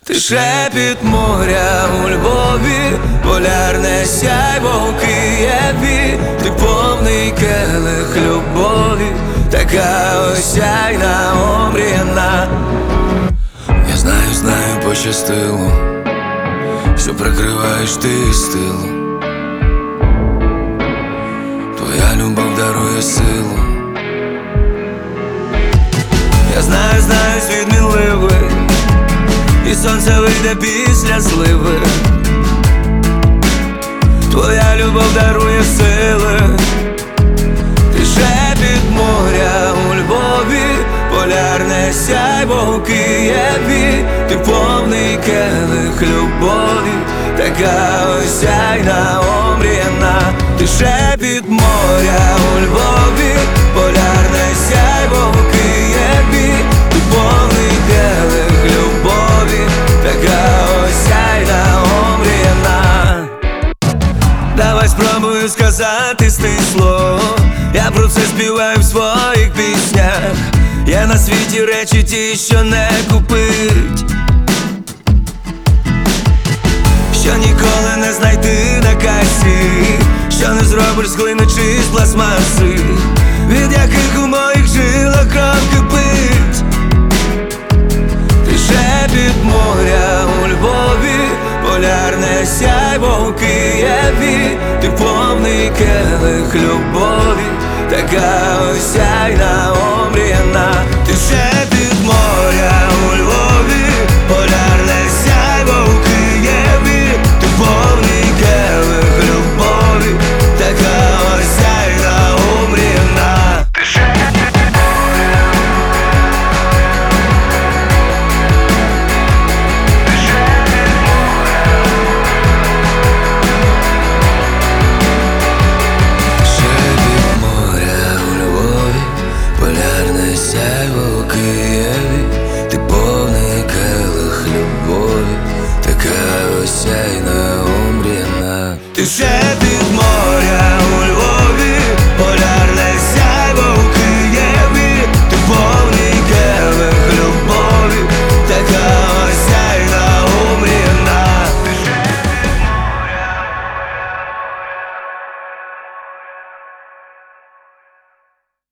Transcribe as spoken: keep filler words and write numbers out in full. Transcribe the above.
Ти шепіт моря у Львові, полярне сяйво у Києві, ти повний келих любові, така осяйна, омріяна. Я знаю, знаю, пощастило, що прикриваєш ти стилу. Твоя любов дарує силу. Я знаю, знаю, світ мінливий, і сонце вийде після зливи. Твоя любов дарує сили. Ти шепіт моря у Львові, полярне сяйво у Києві, ти повний келих любові, така осяйна, омріяна. Ти шепіт моря у Львові, полярне сяйво у Києві, ти повний келих любові, така осяйна, омріяна. Давай спробую сказати стисло, я про це співаю в своїх піснях. Є на світі речі ті, що не купить, що ніколи не знайти на касі, що не зробиш з глини чи з пластмаси, від яких у моїх жилах кров кипить. Ти шепіт моря у Львові, полярне сяйво у Києві, ти повний келих любові, така осяйна, омріяна. Ти шепіт моря у Львові, полярне сяйво у Києві, ти повний келих любові, така осяйна, омріяна. Ти шепіт моря, ти шепіт моря, шепіт моря у Львові, полярне сяйво у Києві, ти повний келих любові, така осяйна, омріяна. Ти шепіт